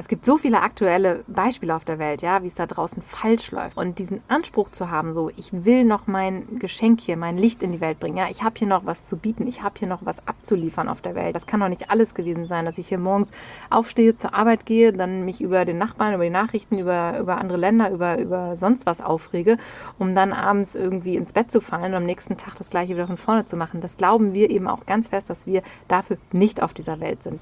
Es gibt so viele aktuelle Beispiele auf der Welt, ja, wie es da draußen falsch läuft. Und diesen Anspruch zu haben, so, ich will noch mein Geschenk hier, mein Licht in die Welt bringen. Ja, ich habe hier noch was zu bieten, ich habe hier noch was abzuliefern auf der Welt. Das kann doch nicht alles gewesen sein, dass ich hier morgens aufstehe, zur Arbeit gehe, dann mich über den Nachbarn, über die Nachrichten, über andere Länder, über sonst was aufrege, um dann abends irgendwie ins Bett zu fallen und am nächsten Tag das Gleiche wieder von vorne zu machen. Das glauben wir eben auch ganz fest, dass wir dafür nicht auf dieser Welt sind.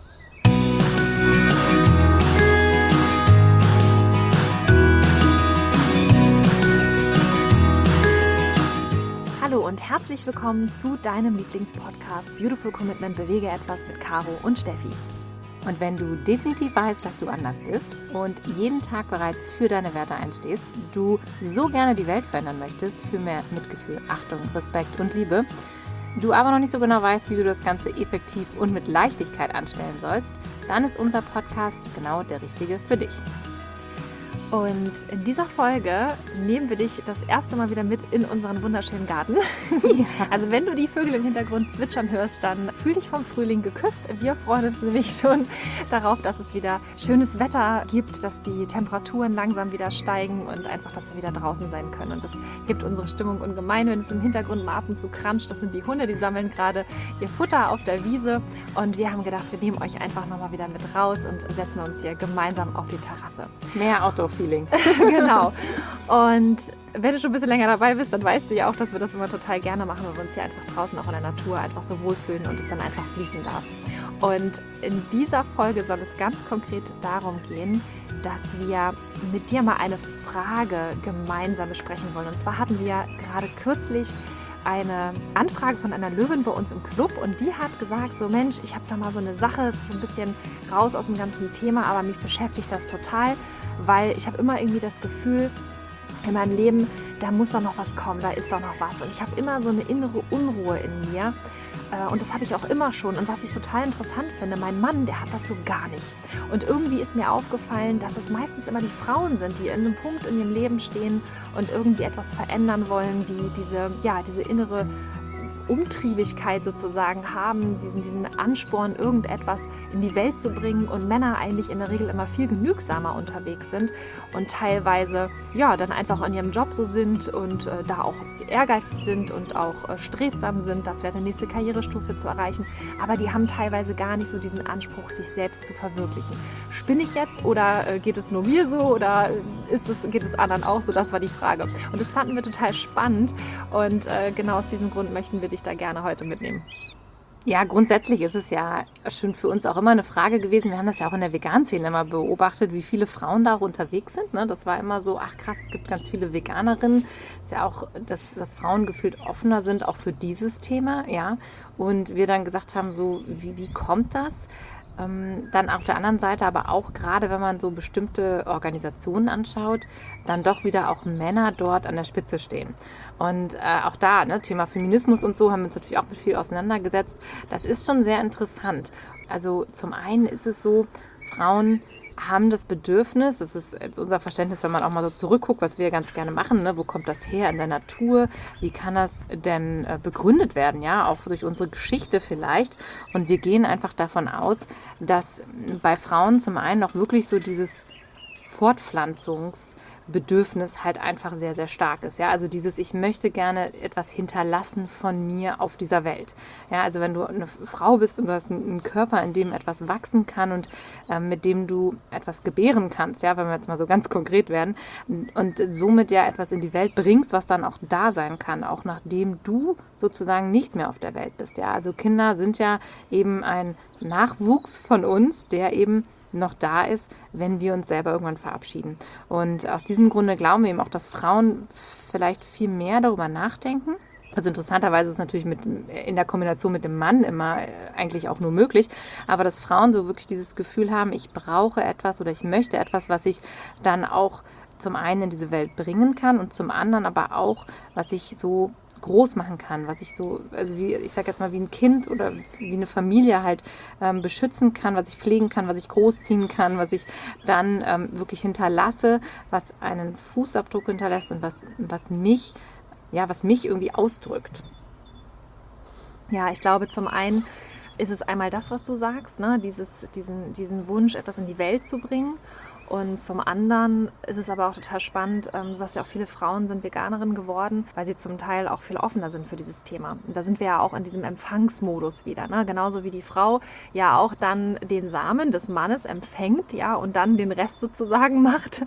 Hallo und herzlich willkommen zu deinem Lieblingspodcast Beautiful Commitment – Bewege etwas mit Caro und Steffi. Und wenn du definitiv weißt, dass du anders bist und jeden Tag bereits für deine Werte einstehst, du so gerne die Welt verändern möchtest, für mehr Mitgefühl, Achtung, Respekt und Liebe, du aber noch nicht so genau weißt, wie du das Ganze effektiv und mit Leichtigkeit anstellen sollst, dann ist unser Podcast genau der richtige für dich. Und in dieser Folge nehmen wir dich das erste Mal wieder mit in unseren wunderschönen Garten. Ja. Also wenn du die Vögel im Hintergrund zwitschern hörst, dann fühl dich vom Frühling geküsst. Wir freuen uns nämlich schon darauf, dass es wieder schönes Wetter gibt, dass die Temperaturen langsam wieder steigen und einfach, dass wir wieder draußen sein können. Und das gibt unsere Stimmung ungemein, wenn es im Hintergrund mal ab und zu kranscht. Das sind die Hunde, die sammeln gerade ihr Futter auf der Wiese. Und wir haben gedacht, wir nehmen euch einfach nochmal wieder mit raus und setzen uns hier gemeinsam auf die Terrasse. Mehr Outdoor-Feeling. Genau. Und wenn du schon ein bisschen länger dabei bist, dann weißt du ja auch, dass wir das immer total gerne machen, weil wir uns hier einfach draußen auch in der Natur einfach so wohlfühlen und es dann einfach fließen darf. Und in dieser Folge soll es ganz konkret darum gehen, dass wir mit dir mal eine Frage gemeinsam besprechen wollen. Und zwar hatten wir gerade kürzlich eine Anfrage von einer Löwin bei uns im Club und die hat gesagt, so Mensch, ich habe da mal so eine Sache, es ist so ein bisschen raus aus dem ganzen Thema, aber mich beschäftigt das total, weil ich habe immer irgendwie das Gefühl in meinem Leben, da muss doch noch was kommen, da ist doch noch was und ich habe immer so eine innere Unruhe in mir. Und das habe ich auch immer schon. Und was ich total interessant finde, mein Mann, der hat das so gar nicht. Und irgendwie ist mir aufgefallen, dass es meistens immer die Frauen sind, die in einem Punkt in ihrem Leben stehen und irgendwie etwas verändern wollen, die diese innere Umtriebigkeit sozusagen haben, diesen Ansporn, irgendetwas in die Welt zu bringen und Männer eigentlich in der Regel immer viel genügsamer unterwegs sind und teilweise dann einfach in ihrem Job so sind und da auch ehrgeizig sind und auch strebsam sind, da vielleicht eine nächste Karrierestufe zu erreichen, aber die haben teilweise gar nicht so diesen Anspruch, sich selbst zu verwirklichen. Spinne ich jetzt oder geht es nur mir so oder geht es anderen auch so? Das war die Frage. Und das fanden wir total spannend und genau aus diesem Grund möchten wir dich da gerne heute mitnehmen. Ja, grundsätzlich ist es ja schon für uns auch immer eine Frage gewesen. Wir haben das ja auch in der Vegan-Szene immer beobachtet, wie viele Frauen da auch unterwegs sind. Ne? Das war immer so, ach krass, es gibt ganz viele Veganerinnen. Es ist ja auch, dass Frauen gefühlt offener sind, auch für dieses Thema. Ja. Und wir dann gesagt haben, so, wie kommt das? Dann auf der anderen Seite aber auch gerade, wenn man so bestimmte Organisationen anschaut, dann doch wieder auch Männer dort an der Spitze stehen. Und auch da, Thema Feminismus und so, haben wir uns natürlich auch mit viel auseinandergesetzt. Das ist schon sehr interessant. Also zum einen ist es so, Frauen haben das Bedürfnis, das ist jetzt unser Verständnis, wenn man auch mal so zurückguckt, was wir ganz gerne machen, wo kommt das her in der Natur, wie kann das denn begründet werden, ja, auch durch unsere Geschichte vielleicht. Und wir gehen einfach davon aus, dass bei Frauen zum einen auch wirklich so dieses Fortpflanzungsbedürfnis halt einfach sehr, sehr stark ist. Ja? Also dieses, ich möchte gerne etwas hinterlassen von mir auf dieser Welt. Ja? Also wenn du eine Frau bist und du hast einen Körper, in dem etwas wachsen kann und mit dem du etwas gebären kannst, ja, wenn wir jetzt mal so ganz konkret werden, und somit ja etwas in die Welt bringst, was dann auch da sein kann, auch nachdem du sozusagen nicht mehr auf der Welt bist. Ja? Also Kinder sind ja eben ein Nachwuchs von uns, der eben noch da ist, wenn wir uns selber irgendwann verabschieden. Und aus diesem Grunde glauben wir eben auch, dass Frauen vielleicht viel mehr darüber nachdenken. Also interessanterweise ist es natürlich in der Kombination mit dem Mann immer eigentlich auch nur möglich, aber dass Frauen so wirklich dieses Gefühl haben, ich brauche etwas oder ich möchte etwas, was ich dann auch zum einen in diese Welt bringen kann und zum anderen aber auch, was ich so groß machen kann, was ich so, also wie, ich sage jetzt mal, wie ein Kind oder wie eine Familie halt beschützen kann, was ich pflegen kann, was ich großziehen kann, was ich dann wirklich hinterlasse, was einen Fußabdruck hinterlässt und was mich irgendwie ausdrückt. Ja, ich glaube zum einen ist es einmal das, was du sagst, ne? Diesen Wunsch, etwas in die Welt zu bringen. Und zum anderen ist es aber auch total spannend, du sagst ja auch, viele Frauen sind Veganerinnen geworden, weil sie zum Teil auch viel offener sind für dieses Thema. Und da sind wir ja auch in diesem Empfangsmodus wieder, ne? Genauso wie die Frau ja auch dann den Samen des Mannes empfängt, ja, und dann den Rest sozusagen macht.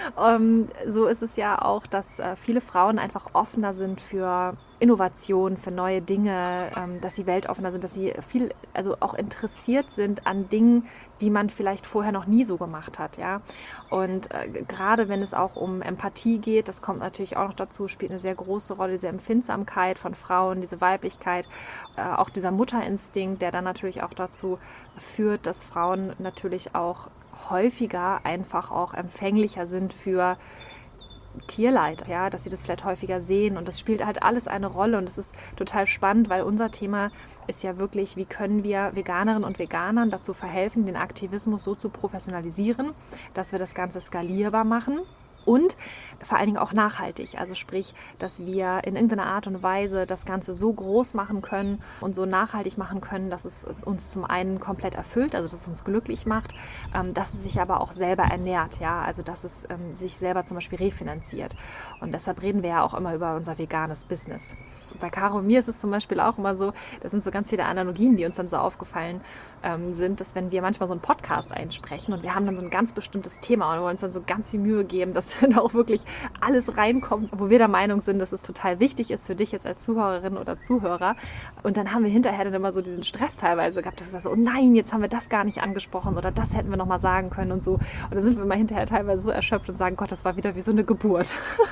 So ist es ja auch, dass viele Frauen einfach offener sind für Innovation, für neue Dinge, dass sie weltoffener sind, dass sie viel, also auch interessiert sind an Dingen, die man vielleicht vorher noch nie so gemacht hat, ja. Und gerade wenn es auch um Empathie geht, das kommt natürlich auch noch dazu, spielt eine sehr große Rolle, diese Empfindsamkeit von Frauen, diese Weiblichkeit, auch dieser Mutterinstinkt, der dann natürlich auch dazu führt, dass Frauen natürlich auch häufiger einfach auch empfänglicher sind für Tierleid, ja, dass sie das vielleicht häufiger sehen, und das spielt halt alles eine Rolle, und das ist total spannend, weil unser Thema ist ja wirklich, wie können wir Veganerinnen und Veganern dazu verhelfen, den Aktivismus so zu professionalisieren, dass wir das Ganze skalierbar machen. Und vor allen Dingen auch nachhaltig, also sprich, dass wir in irgendeiner Art und Weise das Ganze so groß machen können und so nachhaltig machen können, dass es uns zum einen komplett erfüllt, also dass es uns glücklich macht, dass es sich aber auch selber ernährt, ja, also dass es sich selber zum Beispiel refinanziert. Und deshalb reden wir ja auch immer über unser veganes Business. Bei Caro und mir ist es zum Beispiel auch immer so, das sind so ganz viele Analogien, die uns dann so aufgefallen sind, dass wenn wir manchmal so einen Podcast einsprechen und wir haben dann so ein ganz bestimmtes Thema und wollen uns dann so ganz viel Mühe geben, dass da auch wirklich alles reinkommt, wo wir der Meinung sind, dass es total wichtig ist für dich jetzt als Zuhörerin oder Zuhörer. Und dann haben wir hinterher dann immer so diesen Stress teilweise gehabt, dass wir so, oh nein, jetzt haben wir das gar nicht angesprochen oder das hätten wir noch mal sagen können und so. Und dann sind wir mal hinterher teilweise so erschöpft und sagen, Gott, das war wieder wie so eine Geburt.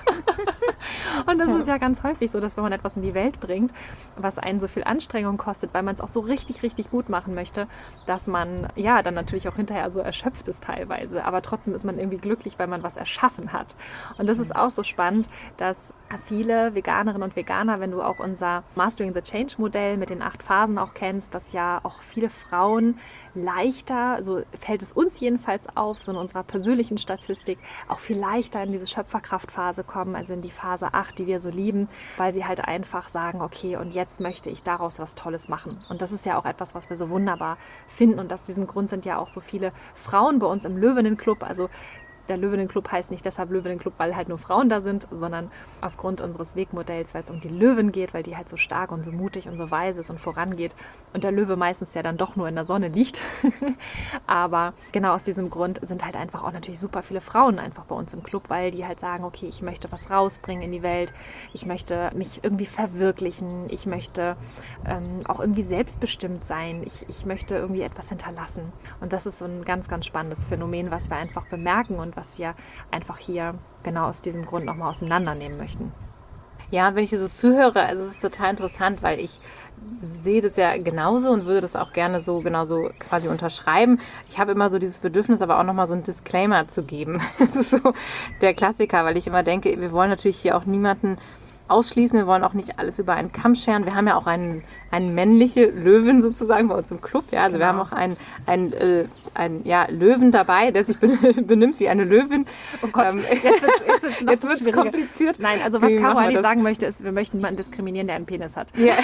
Und das ist ja ganz häufig so, dass wenn man etwas in die Welt bringt, was einen so viel Anstrengung kostet, weil man es auch so richtig, richtig gut machen möchte, dass man ja dann natürlich auch hinterher so erschöpft ist teilweise. Aber trotzdem ist man irgendwie glücklich, weil man was erschaffen hat. Und das ist auch so spannend, dass viele Veganerinnen und Veganer, wenn du auch unser Mastering the Change Modell mit den 8 Phasen auch kennst, dass ja auch viele Frauen leichter, so fällt es uns jedenfalls auf, so in unserer persönlichen Statistik, auch viel leichter in diese Schöpferkraftphase kommen, also in die Phase 8, die wir so lieben, weil sie halt einfach sagen, okay, und jetzt möchte ich daraus was Tolles machen. Und das ist ja auch etwas, was wir so wunderbar finden, und aus diesem Grund sind ja auch so viele Frauen bei uns im Löwenenclub, also der Löwenenclub heißt nicht deshalb Löwenenclub, weil halt nur Frauen da sind, sondern aufgrund unseres Wegmodells, weil es um die Löwen geht, weil die halt so stark und so mutig und so weise ist und vorangeht. Und der Löwe meistens ja dann doch nur in der Sonne liegt. Aber genau aus diesem Grund sind halt einfach auch natürlich super viele Frauen einfach bei uns im Club, weil die halt sagen, okay, ich möchte was rausbringen in die Welt, ich möchte mich irgendwie verwirklichen, ich möchte auch irgendwie selbstbestimmt sein, ich möchte irgendwie etwas hinterlassen. Und das ist so ein ganz, ganz spannendes Phänomen, was wir einfach bemerken und was wir einfach hier genau aus diesem Grund nochmal auseinandernehmen möchten. Ja, wenn ich hier so zuhöre, also es ist total interessant, weil ich sehe das ja genauso und würde das auch gerne so genauso quasi unterschreiben. Ich habe immer so dieses Bedürfnis, aber auch nochmal so einen Disclaimer zu geben. Das ist so der Klassiker, weil ich immer denke, wir wollen natürlich hier auch niemanden ausschließen. Wir wollen auch nicht alles über einen Kamm scheren. Wir haben ja auch einen männliche Löwen sozusagen bei uns im Club. Ja, also genau. Wir haben auch einen Löwen dabei, der sich benimmt wie eine Löwin. Oh Gott, jetzt wird es kompliziert. Nein, also was Caro eigentlich sagen möchte, ist, wir möchten niemanden diskriminieren, der einen Penis hat. Ja.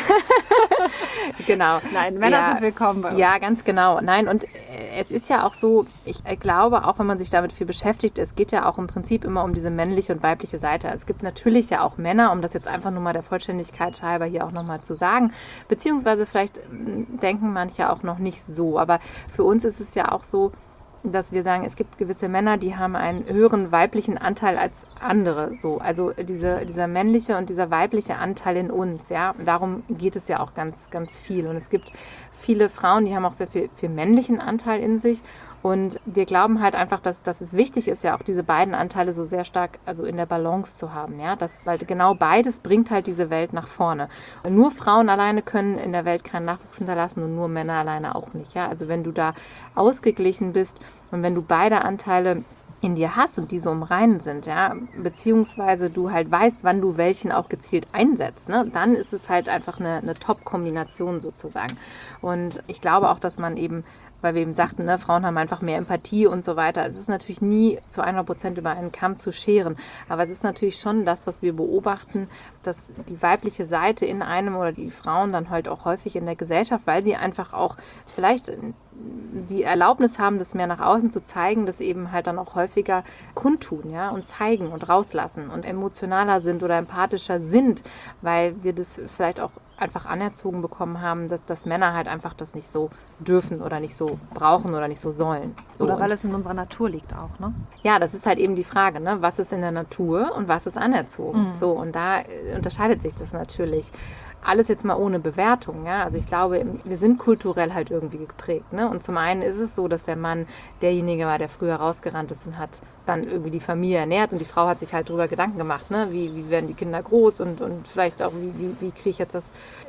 Genau. Nein, Männer sind willkommen bei uns. Ja, ganz genau. Nein, und es ist ja auch so, ich glaube, auch wenn man sich damit viel beschäftigt, es geht ja auch im Prinzip immer um diese männliche und weibliche Seite. Es gibt natürlich ja auch Männer, um das jetzt einfach nur mal der Vollständigkeit halber hier auch nochmal zu sagen, beziehungsweise vielleicht denken manche auch noch nicht so, aber für uns ist es ja auch so, dass wir sagen, es gibt gewisse Männer, die haben einen höheren weiblichen Anteil als andere. So. Also dieser männliche und dieser weibliche Anteil in uns, ja, darum geht es ja auch ganz, ganz viel. Und es gibt viele Frauen, die haben auch sehr viel männlichen Anteil in sich. Und wir glauben halt einfach, dass es wichtig ist, ja auch diese beiden Anteile so sehr stark also in der Balance zu haben. Ja? Das, weil genau beides bringt halt diese Welt nach vorne. Und nur Frauen alleine können in der Welt keinen Nachwuchs hinterlassen und nur Männer alleine auch nicht. Ja? Also wenn du da ausgeglichen bist und wenn du beide Anteile in dir hast und die so im Reinen sind, ja, beziehungsweise du halt weißt, wann du welchen auch gezielt einsetzt, ne, dann ist es halt einfach eine Top-Kombination sozusagen. Und ich glaube auch, dass man eben, weil wir eben sagten, ne, Frauen haben einfach mehr Empathie und so weiter. Es ist natürlich nie zu 100% über einen Kamm zu scheren, aber es ist natürlich schon das, was wir beobachten, dass die weibliche Seite in einem oder die Frauen dann halt auch häufig in der Gesellschaft, weil sie einfach auch vielleicht die Erlaubnis haben, das mehr nach außen zu zeigen, das eben halt dann auch häufiger kundtun, ja, und zeigen und rauslassen und emotionaler sind oder empathischer sind, weil wir das vielleicht auch einfach anerzogen bekommen haben, dass Männer halt einfach das nicht so dürfen oder nicht so brauchen oder nicht so sollen. So, oder weil es in unserer Natur liegt auch, ne? Ja, das ist halt eben die Frage, ne? Was ist in der Natur und was ist anerzogen? So, und da unterscheidet sich das natürlich. Alles jetzt mal ohne Bewertung, ja. Also ich glaube, wir sind kulturell halt irgendwie geprägt, ne? Und zum einen ist es so, dass der Mann derjenige war, der früher rausgerannt ist und hat dann irgendwie die Familie ernährt und die Frau hat sich halt darüber Gedanken gemacht, ne? Wie werden die Kinder groß und vielleicht auch, wie kriege ich jetzt das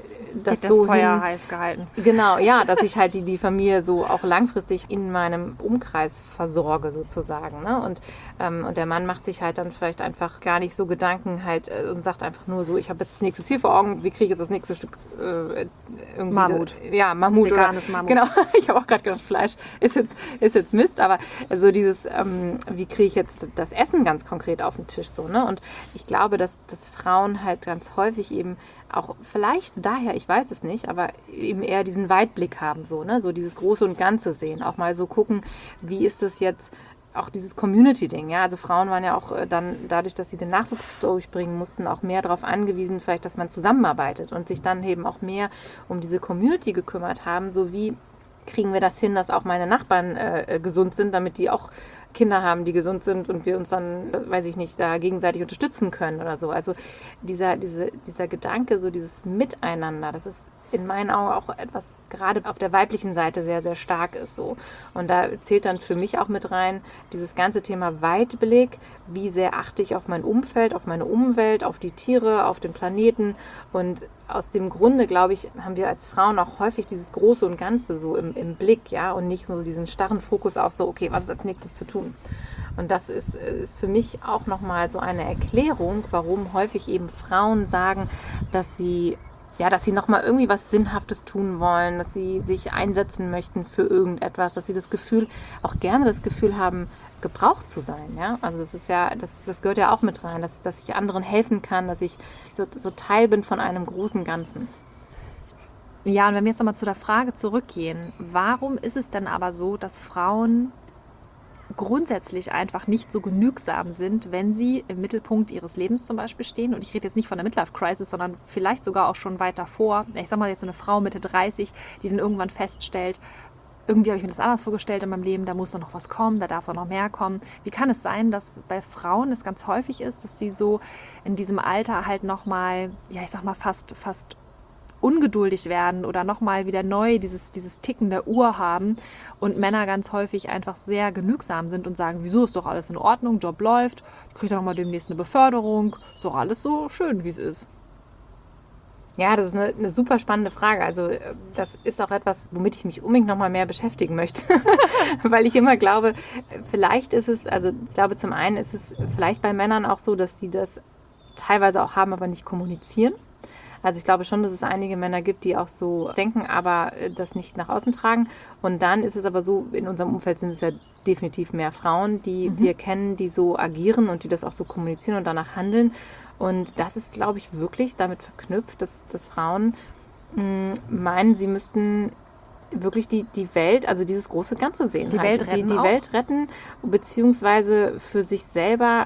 so Feuer hin, heiß gehalten. Genau, ja, dass ich halt die Familie so auch langfristig in meinem Umkreis versorge sozusagen. Ne? Und der Mann macht sich halt dann vielleicht einfach gar nicht so Gedanken halt und sagt einfach nur so, ich habe jetzt das nächste Ziel vor Augen, wie kriege ich jetzt das nächste Stück irgendwie... Mammut. Mammut. Veganes oder, Mammut. Genau, ich habe auch gerade gedacht, Fleisch ist jetzt Mist, aber so dieses, wie kriege ich jetzt das Essen ganz konkret auf den Tisch so. Ne? Und ich glaube, dass Frauen halt ganz häufig eben auch vielleicht daher, ich weiß es nicht, aber eben eher diesen Weitblick haben, so, ne? So dieses Große und Ganze sehen, auch mal so gucken, wie ist das jetzt, auch dieses Community-Ding, ja, also Frauen waren ja auch dann, dadurch, dass sie den Nachwuchs durchbringen mussten, auch mehr darauf angewiesen, vielleicht, dass man zusammenarbeitet und sich dann eben auch mehr um diese Community gekümmert haben, so wie kriegen wir das hin, dass auch meine Nachbarn gesund sind, damit die auch Kinder haben, die gesund sind und wir uns dann, weiß ich nicht, da gegenseitig unterstützen können oder so. Also dieser Gedanke, so dieses Miteinander, das ist in meinen Augen auch etwas, gerade auf der weiblichen Seite sehr, sehr stark ist so. Und da zählt dann für mich auch mit rein dieses ganze Thema Weitblick, wie sehr achte ich auf mein Umfeld, auf meine Umwelt, auf die Tiere, auf den Planeten. Und aus dem Grunde, glaube ich, haben wir als Frauen auch häufig dieses Große und Ganze so im Blick, ja, und nicht so diesen starren Fokus auf so, okay, was ist als nächstes zu tun? Und das ist für mich auch nochmal so eine Erklärung, warum häufig eben Frauen sagen, dass sie nochmal irgendwie was Sinnhaftes tun wollen, dass sie sich einsetzen möchten für irgendetwas, dass sie auch gerne das Gefühl haben, gebraucht zu sein. Ja? Also das ist ja, das gehört ja auch mit rein, dass ich anderen helfen kann, dass ich so Teil bin von einem großen Ganzen. Ja, und wenn wir jetzt nochmal zu der Frage zurückgehen, warum ist es denn aber so, dass Frauen grundsätzlich einfach nicht so genügsam sind, wenn sie im Mittelpunkt ihres Lebens zum Beispiel stehen? Und ich rede jetzt nicht von der Midlife-Crisis, sondern vielleicht sogar auch schon weit davor. Ich sag mal jetzt so eine Frau Mitte 30, die dann irgendwann feststellt, irgendwie habe ich mir das anders vorgestellt in meinem Leben, da muss doch noch was kommen, da darf doch noch mehr kommen. Wie kann es sein, dass bei Frauen es ganz häufig ist, dass die so in diesem Alter halt nochmal, ja ich sag mal fast ungeduldig werden oder nochmal wieder neu dieses Ticken der Uhr haben und Männer ganz häufig einfach sehr genügsam sind und sagen, wieso, ist doch alles in Ordnung, Job läuft, ich kriege doch nochmal demnächst eine Beförderung, ist doch alles so schön, wie es ist. Ja, das ist eine super spannende Frage. Also das ist auch etwas, womit ich mich unbedingt noch mal mehr beschäftigen möchte. Weil ich immer glaube, vielleicht ist es, also ich glaube zum einen ist es vielleicht bei Männern auch so, dass sie das teilweise auch haben, aber nicht kommunizieren. Also ich glaube schon, dass es einige Männer gibt, die auch so denken, aber das nicht nach außen tragen. Und dann ist es aber so, in unserem Umfeld sind es ja definitiv mehr Frauen, die wir kennen, die so agieren und die das auch so kommunizieren und danach handeln. Und das ist, glaube ich, wirklich damit verknüpft, dass Frauen meinen, sie müssten wirklich die Welt, also dieses große Ganze sehen. Die Welt retten die Welt retten, beziehungsweise für sich selber.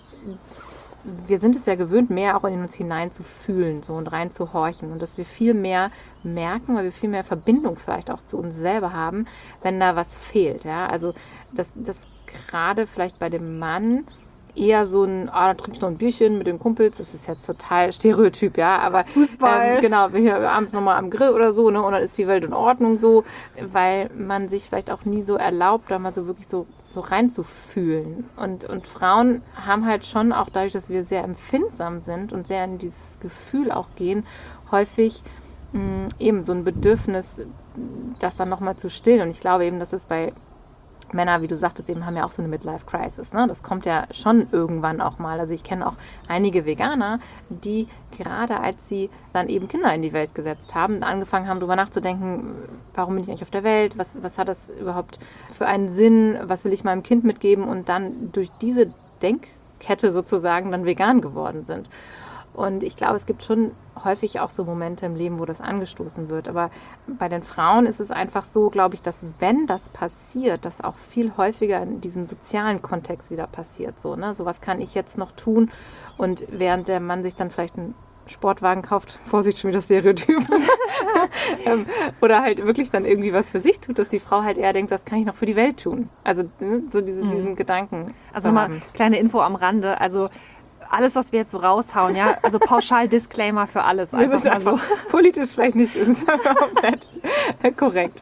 Wir sind es ja gewöhnt, mehr auch in uns hinein zu fühlen so, und rein zu horchen und dass wir viel mehr merken, weil wir viel mehr Verbindung vielleicht auch zu uns selber haben, wenn da was fehlt. Ja? Also dass gerade vielleicht bei dem Mann eher so ein, da trinke ich noch ein Bierchen mit den Kumpels, das ist jetzt total Stereotyp, ja, aber Fußball. Genau, wir hier abends nochmal am Grill oder so, ne, und dann ist die Welt in Ordnung so, weil man sich vielleicht auch nie so erlaubt, da mal so wirklich so reinzufühlen. Und Frauen haben halt schon auch dadurch, dass wir sehr empfindsam sind und sehr in dieses Gefühl auch gehen, häufig eben so ein Bedürfnis, das dann nochmal zu stillen. Und ich glaube eben, dass es bei Männer, wie du sagtest, eben haben ja auch so eine Midlife-Crisis. Ne? Das kommt ja schon irgendwann auch mal. Also ich kenne auch einige Veganer, die gerade als sie dann eben Kinder in die Welt gesetzt haben, angefangen haben, darüber nachzudenken, warum bin ich eigentlich auf der Welt, was hat das überhaupt für einen Sinn, was will ich meinem Kind mitgeben und dann durch diese Denkkette sozusagen dann vegan geworden sind. Und ich glaube, es gibt schon häufig auch so Momente im Leben, wo das angestoßen wird. Aber bei den Frauen ist es einfach so, glaube ich, dass wenn das passiert, das auch viel häufiger in diesem sozialen Kontext wieder passiert. So, ne? So was kann ich jetzt noch tun? Und während der Mann sich dann vielleicht einen Sportwagen kauft, Vorsicht, schon wieder Stereotyp, oder halt wirklich dann irgendwie was für sich tut, dass die Frau halt eher denkt, was kann ich noch für die Welt tun? Also so diesen Gedanken. Also mal kleine Info am Rande, also alles, was wir jetzt so raushauen, ja, also pauschal Disclaimer für alles. Einfach mal so. Politisch vielleicht nicht ist komplett korrekt.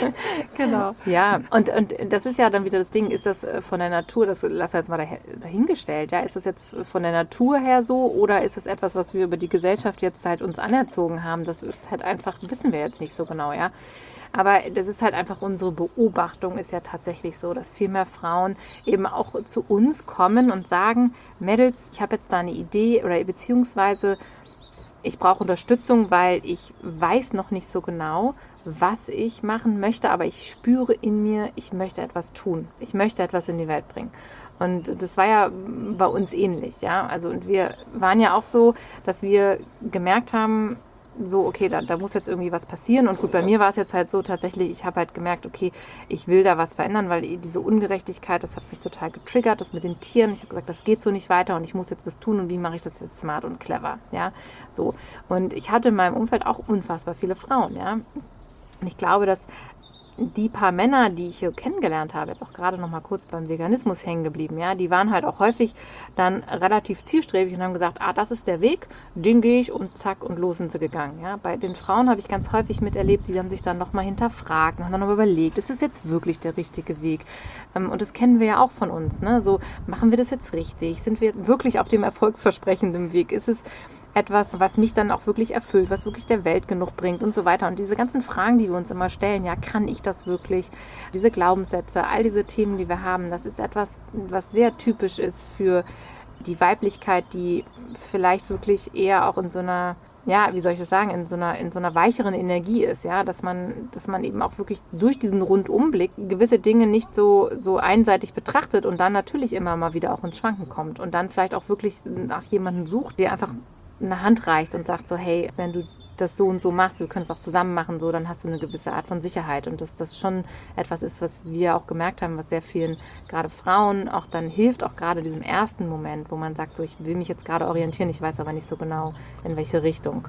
Genau. Ja, und das ist ja dann wieder das Ding, ist das von der Natur, das lass jetzt mal dahingestellt, ja, ist das jetzt von der Natur her so oder ist das etwas, was wir über die Gesellschaft jetzt halt uns anerzogen haben? Das ist halt einfach, wissen wir jetzt nicht so genau, ja. Aber das ist halt einfach unsere Beobachtung, ist ja tatsächlich so, dass viel mehr Frauen eben auch zu uns kommen und sagen, Mädels, ich habe jetzt da eine Idee oder beziehungsweise ich brauche Unterstützung, weil ich weiß noch nicht so genau, was ich machen möchte, aber ich spüre in mir, ich möchte etwas tun. Ich möchte etwas in die Welt bringen. Und das war ja bei uns ähnlich, ja. Also und wir waren ja auch so, dass wir gemerkt haben, so, okay, da muss jetzt irgendwie was passieren. Und gut, bei mir war es jetzt halt so tatsächlich, ich habe halt gemerkt, okay, ich will da was verändern, weil diese Ungerechtigkeit, das hat mich total getriggert, das mit den Tieren. Ich habe gesagt, das geht so nicht weiter und ich muss jetzt was tun und wie mache ich das jetzt smart und clever, ja, so. Und ich hatte in meinem Umfeld auch unfassbar viele Frauen, ja. Und ich glaube, dass die paar Männer, die ich hier kennengelernt habe, jetzt auch gerade noch mal kurz beim Veganismus hängen geblieben, ja, die waren halt auch häufig dann relativ zielstrebig und haben gesagt, das ist der Weg, den gehe ich und zack und los sind sie gegangen, ja. Bei den Frauen habe ich ganz häufig miterlebt, die haben sich dann noch mal hinterfragt, haben dann noch überlegt, ist es jetzt wirklich der richtige Weg? Und das kennen wir ja auch von uns, ne? So, machen wir das jetzt richtig? Sind wir wirklich auf dem erfolgsversprechenden Weg? Ist es etwas, was mich dann auch wirklich erfüllt, was wirklich der Welt genug bringt und so weiter. Und diese ganzen Fragen, die wir uns immer stellen, ja, kann ich das wirklich? Diese Glaubenssätze, all diese Themen, die wir haben, das ist etwas, was sehr typisch ist für die Weiblichkeit, die vielleicht wirklich eher auch in so einer, ja, wie soll ich das sagen, in so einer weicheren Energie ist, ja, dass man eben auch wirklich durch diesen Rundumblick gewisse Dinge nicht so einseitig betrachtet und dann natürlich immer mal wieder auch ins Schwanken kommt und dann vielleicht auch wirklich nach jemandem sucht, der einfach eine Hand reicht und sagt so, hey, wenn du das so und so machst, wir können es auch zusammen machen, so, dann hast du eine gewisse Art von Sicherheit. Und dass das schon etwas ist, was wir auch gemerkt haben, was sehr vielen, gerade Frauen, auch dann hilft, auch gerade diesem ersten Moment, wo man sagt, so, ich will mich jetzt gerade orientieren, ich weiß aber nicht so genau, in welche Richtung.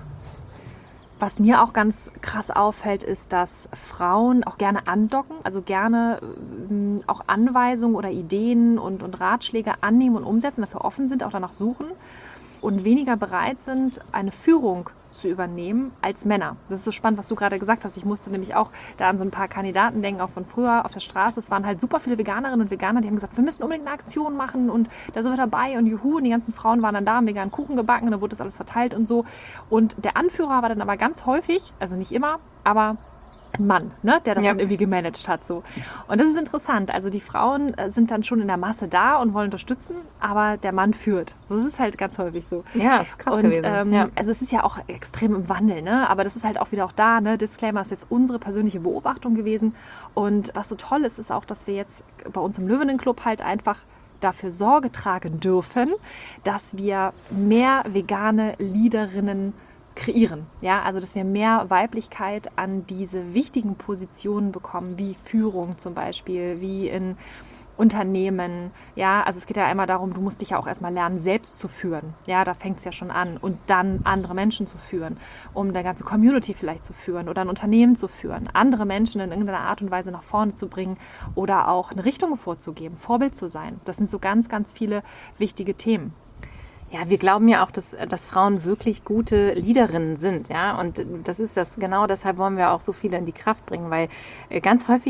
Was mir auch ganz krass auffällt, ist, dass Frauen auch gerne andocken, also gerne auch Anweisungen oder Ideen und Ratschläge annehmen und umsetzen, dafür offen sind, auch danach suchen und weniger bereit sind, eine Führung zu übernehmen als Männer. Das ist so spannend, was du gerade gesagt hast. Ich musste nämlich auch da an so ein paar Kandidaten denken, auch von früher auf der Straße. Es waren halt super viele Veganerinnen und Veganer, die haben gesagt, wir müssen unbedingt eine Aktion machen und da sind wir dabei und juhu. Und die ganzen Frauen waren dann da, haben veganen Kuchen gebacken und dann wurde das alles verteilt und so. Und der Anführer war dann aber ganz häufig, also nicht immer, aber ein Mann, ne, der das dann irgendwie gemanagt hat. So. Und das ist interessant. Also die Frauen sind dann schon in der Masse da und wollen unterstützen, aber der Mann führt. So, das ist halt ganz häufig so. Ja, das ist krass gewesen. Also es ist ja auch extrem im Wandel, ne? Aber das ist halt auch wieder da. Ne? Disclaimer ist jetzt unsere persönliche Beobachtung gewesen. Und was so toll ist, ist auch, dass wir jetzt bei uns im Löwenenclub halt einfach dafür Sorge tragen dürfen, dass wir mehr vegane Leaderinnen kreieren. Ja, also dass wir mehr Weiblichkeit an diese wichtigen Positionen bekommen, wie Führung zum Beispiel, wie in Unternehmen. Ja, also es geht ja einmal darum, du musst dich ja auch erstmal lernen, selbst zu führen. Ja, da fängt es ja schon an. Und dann andere Menschen zu führen, um eine ganze Community vielleicht zu führen oder ein Unternehmen zu führen, andere Menschen in irgendeiner Art und Weise nach vorne zu bringen oder auch eine Richtung vorzugeben, Vorbild zu sein. Das sind so ganz, ganz viele wichtige Themen. Ja, wir glauben ja auch, dass Frauen wirklich gute Leaderinnen sind, ja, und das ist das, genau deshalb wollen wir auch so viele in die Kraft bringen, weil ganz häufig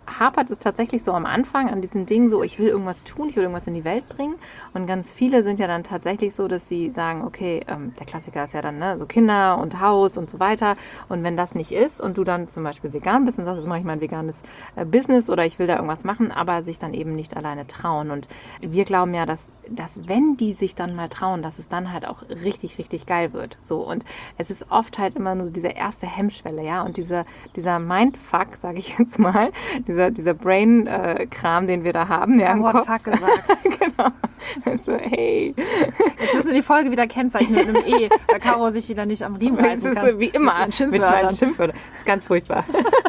hapert es tatsächlich so am Anfang an diesem Ding so, ich will irgendwas tun, ich will irgendwas in die Welt bringen. Und ganz viele sind ja dann tatsächlich so, dass sie sagen, okay, der Klassiker ist ja dann so Kinder und Haus und so weiter. Und wenn das nicht ist und du dann zum Beispiel vegan bist und sagst, jetzt mache ich mal ein veganes Business oder ich will da irgendwas machen, aber sich dann eben nicht alleine trauen. Und wir glauben ja, dass wenn die sich dann mal trauen, dass es dann halt auch richtig, richtig geil wird. So, und es ist oft halt immer nur diese erste Hemmschwelle, ja, und dieser Mindfuck, sage ich jetzt mal, dieser Brain-Kram, den wir da haben, ja, im Kopf. Fuck gesagt. Genau. Also, hey. Jetzt müssen wir die Folge wieder kennzeichnen mit einem E, weil Caro sich wieder nicht am Riemen reißen kann. Es ist wie immer mit meinen Schimpfwörtern. Das ist ganz furchtbar.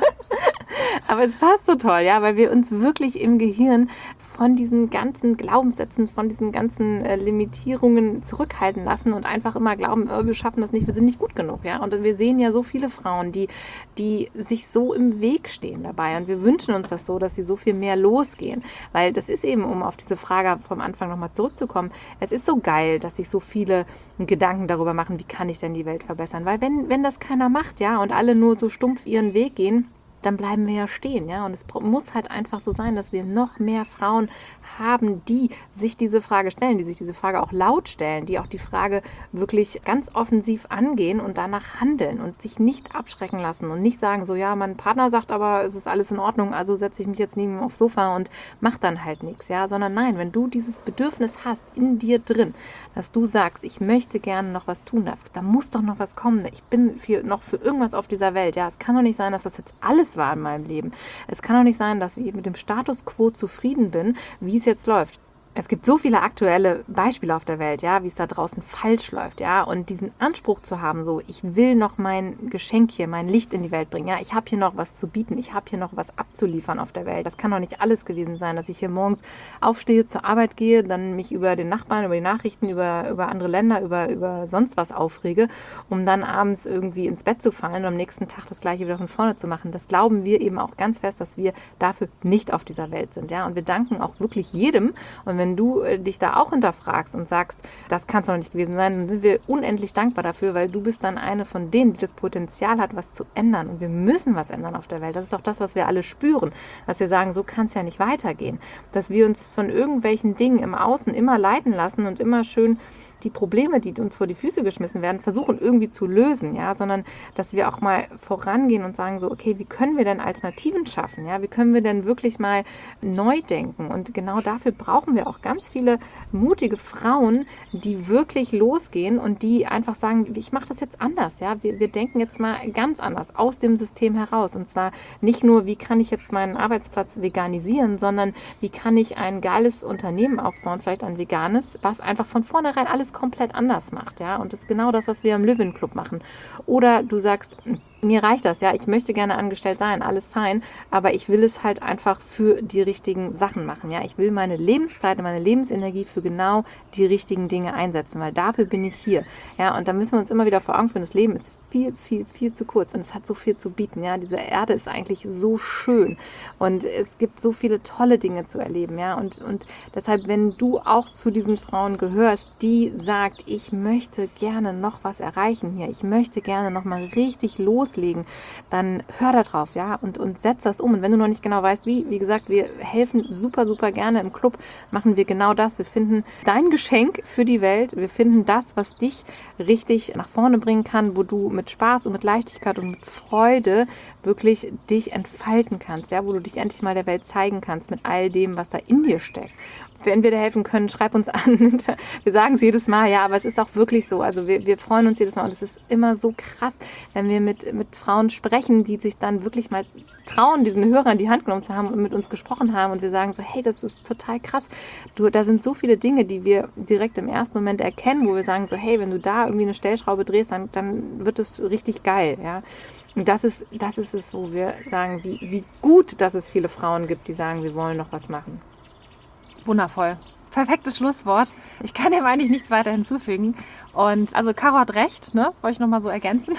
Aber es passt so toll, ja, weil wir uns wirklich im Gehirn von diesen ganzen Glaubenssätzen, von diesen ganzen Limitierungen zurückhalten lassen und einfach immer glauben, wir schaffen das nicht, wir sind nicht gut genug, ja. Und wir sehen ja so viele Frauen, die sich so im Weg stehen dabei, und wir wünschen uns das so, dass sie so viel mehr losgehen, weil das ist eben, um auf diese Frage vom Anfang nochmal zurückzukommen, es ist so geil, dass sich so viele Gedanken darüber machen, wie kann ich denn die Welt verbessern, weil wenn das keiner macht, ja, und alle nur so stumpf ihren Weg gehen, dann bleiben wir ja stehen, ja. Und es muss halt einfach so sein, dass wir noch mehr Frauen haben, die sich diese Frage stellen, die sich diese Frage auch laut stellen, die auch die Frage wirklich ganz offensiv angehen und danach handeln und sich nicht abschrecken lassen und nicht sagen, so, ja, mein Partner sagt aber, es ist alles in Ordnung, also setze ich mich jetzt neben ihm aufs Sofa und mach dann halt nichts, ja. Sondern nein, wenn du dieses Bedürfnis hast in dir drin, dass du sagst, ich möchte gerne noch was tun, da muss doch noch was kommen, ich bin noch für irgendwas auf dieser Welt, ja. Es kann doch nicht sein, dass das jetzt alles war in meinem Leben. Es kann doch nicht sein, dass ich mit dem Status quo zufrieden bin, wie es jetzt läuft. Es gibt so viele aktuelle Beispiele auf der Welt, ja, wie es da draußen falsch läuft, ja, und diesen Anspruch zu haben, so, ich will noch mein Geschenk hier, mein Licht in die Welt bringen, ja, ich habe hier noch was zu bieten, ich habe hier noch was abzuliefern auf der Welt. Das kann doch nicht alles gewesen sein, dass ich hier morgens aufstehe, zur Arbeit gehe, dann mich über den Nachbarn, über die Nachrichten, über andere Länder, über sonst was aufrege, um dann abends irgendwie ins Bett zu fallen und am nächsten Tag das Gleiche wieder von vorne zu machen. Das glauben wir eben auch ganz fest, dass wir dafür nicht auf dieser Welt sind, ja, und wir danken auch wirklich jedem, und wenn du dich da auch hinterfragst und sagst, das kann es doch nicht gewesen sein, dann sind wir unendlich dankbar dafür, weil du bist dann eine von denen, die das Potenzial hat, was zu ändern. Und wir müssen was ändern auf der Welt. Das ist doch das, was wir alle spüren, dass wir sagen, so kann es ja nicht weitergehen. Dass wir uns von irgendwelchen Dingen im Außen immer leiten lassen und immer schön die Probleme, die uns vor die Füße geschmissen werden, versuchen irgendwie zu lösen, ja, sondern dass wir auch mal vorangehen und sagen so, okay, wie können wir denn Alternativen schaffen, ja, wie können wir denn wirklich mal neu denken, und genau dafür brauchen wir auch ganz viele mutige Frauen, die wirklich losgehen und die einfach sagen, ich mache das jetzt anders, ja, wir denken jetzt mal ganz anders aus dem System heraus, und zwar nicht nur, wie kann ich jetzt meinen Arbeitsplatz veganisieren, sondern wie kann ich ein geiles Unternehmen aufbauen, vielleicht ein veganes, was einfach von vornherein alles komplett anders macht, ja, und das ist genau das, was wir im Löwen Club machen. Oder du sagst, mir reicht das, ja, ich möchte gerne angestellt sein, alles fein, aber ich will es halt einfach für die richtigen Sachen machen, ja, ich will meine Lebenszeit und meine Lebensenergie für genau die richtigen Dinge einsetzen, weil dafür bin ich hier, ja, und da müssen wir uns immer wieder vor Augen führen, das Leben ist viel, viel, viel zu kurz und es hat so viel zu bieten, ja, diese Erde ist eigentlich so schön und es gibt so viele tolle Dinge zu erleben, ja, und deshalb, wenn du auch zu diesen Frauen gehörst, die sagt, ich möchte gerne noch was erreichen hier, ich möchte gerne noch mal richtig loslegen, dann hör da drauf, ja, und setz das um. Und wenn du noch nicht genau weißt, wie gesagt, wir helfen super, super gerne im Club, machen wir genau das. Wir finden dein Geschenk für die Welt, wir finden das, was dich richtig nach vorne bringen kann, wo du mit Spaß und mit Leichtigkeit und mit Freude wirklich dich entfalten kannst, ja, wo du dich endlich mal der Welt zeigen kannst mit all dem, was da in dir steckt. Wenn wir dir helfen können, schreib uns an. Wir sagen es jedes Mal, ja, aber es ist auch wirklich so. Also wir freuen uns jedes Mal und es ist immer so krass, wenn wir mit Frauen sprechen, die sich dann wirklich mal trauen, diesen Hörer in die Hand genommen zu haben und mit uns gesprochen haben und wir sagen so, hey, das ist total krass. Da sind so viele Dinge, die wir direkt im ersten Moment erkennen, wo wir sagen so, hey, wenn du da irgendwie eine Stellschraube drehst, dann wird es richtig geil, ja. Und das ist es, wo wir sagen, wie gut, dass es viele Frauen gibt, die sagen, wir wollen noch was machen. Wundervoll. Perfektes Schlusswort. Ich kann dem eigentlich nichts weiter hinzufügen. Und also Caro hat recht, ne? Wollte ich nochmal so ergänzen.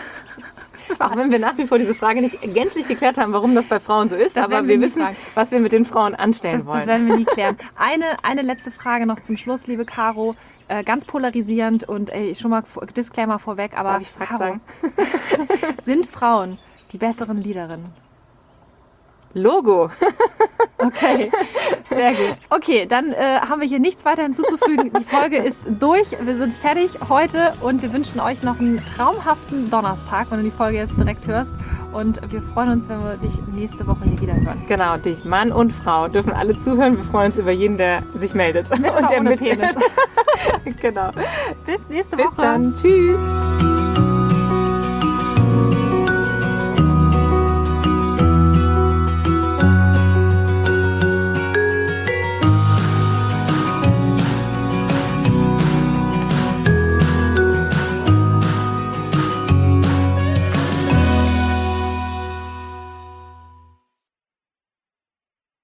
Auch wenn wir nach wie vor diese Frage nicht gänzlich geklärt haben, warum das bei Frauen so ist, aber wir wissen, was wir mit den Frauen anstellen wollen. Das werden wir nie klären. Eine letzte Frage noch zum Schluss, liebe Caro. Ganz polarisierend und schon mal Disclaimer vorweg, aber darf ich Caro sagen? Sind Frauen die besseren Leaderinnen? Logo. Okay, sehr gut. Okay, dann haben wir hier nichts weiter hinzuzufügen. Die Folge ist durch. Wir sind fertig heute und wir wünschen euch noch einen traumhaften Donnerstag, wenn du die Folge jetzt direkt hörst. Und wir freuen uns, wenn wir dich nächste Woche hier wieder hören. Genau, dich, Mann und Frau, dürfen alle zuhören. Wir freuen uns über jeden, der sich meldet. Mit oder und der ohne Penis. Genau. Bis nächste Bis Woche. dann. Tschüss.